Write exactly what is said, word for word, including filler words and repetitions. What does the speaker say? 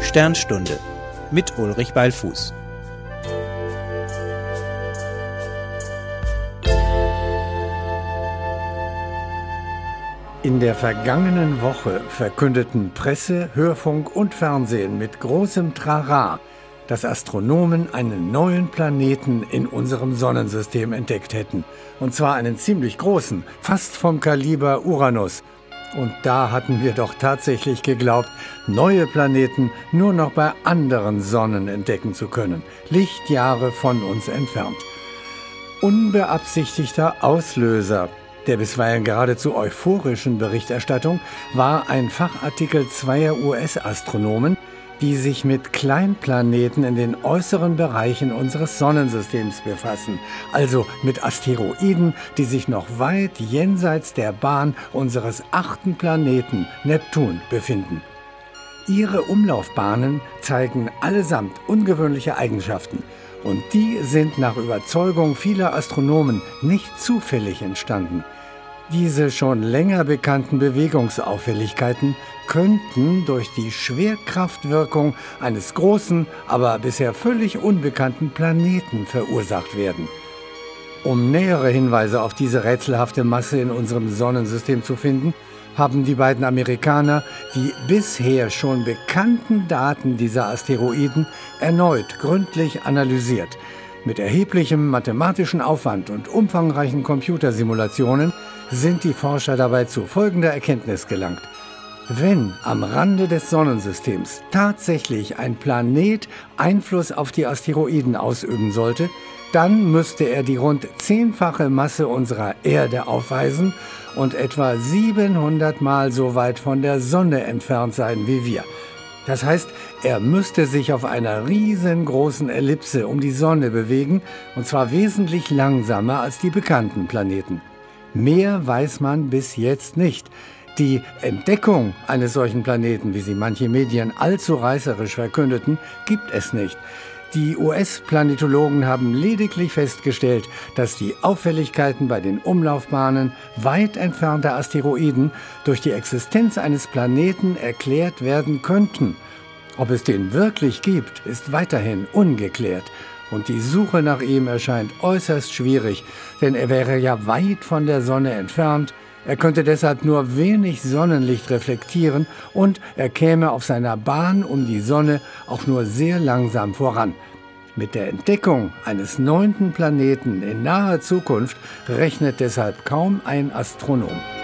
Sternstunde mit Ulrich Ballfuß. In der vergangenen Woche verkündeten Presse, Hörfunk und Fernsehen mit großem Trara, dass Astronomen einen neuen Planeten in unserem Sonnensystem entdeckt hätten. Und zwar einen ziemlich großen, fast vom Kaliber Uranus. Und da hatten wir doch tatsächlich geglaubt, neue Planeten nur noch bei anderen Sonnen entdecken zu können, Lichtjahre von uns entfernt. Unbeabsichtigter Auslöser der bisweilen geradezu euphorischen Berichterstattung war ein Fachartikel zweier U S-Astronomen, die sich mit Kleinplaneten in den äußeren Bereichen unseres Sonnensystems befassen, also mit Asteroiden, die sich noch weit jenseits der Bahn unseres achten Planeten Neptun befinden. Ihre Umlaufbahnen zeigen allesamt ungewöhnliche Eigenschaften. Und die sind nach Überzeugung vieler Astronomen nicht zufällig entstanden. Diese schon länger bekannten Bewegungsauffälligkeiten könnten durch die Schwerkraftwirkung eines großen, aber bisher völlig unbekannten Planeten verursacht werden. Um nähere Hinweise auf diese rätselhafte Masse in unserem Sonnensystem zu finden, haben die beiden Amerikaner die bisher schon bekannten Daten dieser Asteroiden erneut gründlich analysiert. Mit erheblichem mathematischen Aufwand und umfangreichen Computersimulationen sind die Forscher dabei zu folgender Erkenntnis gelangt. Wenn am Rande des Sonnensystems tatsächlich ein Planet Einfluss auf die Asteroiden ausüben sollte, dann müsste er die rund zehnfache Masse unserer Erde aufweisen und etwa siebenhundert Mal so weit von der Sonne entfernt sein wie wir. Das heißt, er müsste sich auf einer riesengroßen Ellipse um die Sonne bewegen, und zwar wesentlich langsamer als die bekannten Planeten. Mehr weiß man bis jetzt nicht. Die Entdeckung eines solchen Planeten, wie sie manche Medien allzu reißerisch verkündeten, gibt es nicht. Die U S-Planetologen haben lediglich festgestellt, dass die Auffälligkeiten bei den Umlaufbahnen weit entfernter Asteroiden durch die Existenz eines Planeten erklärt werden könnten. Ob es den wirklich gibt, ist weiterhin ungeklärt. Und die Suche nach ihm erscheint äußerst schwierig, denn er wäre ja weit von der Sonne entfernt. Er könnte deshalb nur wenig Sonnenlicht reflektieren und er käme auf seiner Bahn um die Sonne auch nur sehr langsam voran. Mit der Entdeckung eines neunten Planeten in naher Zukunft rechnet deshalb kaum ein Astronom.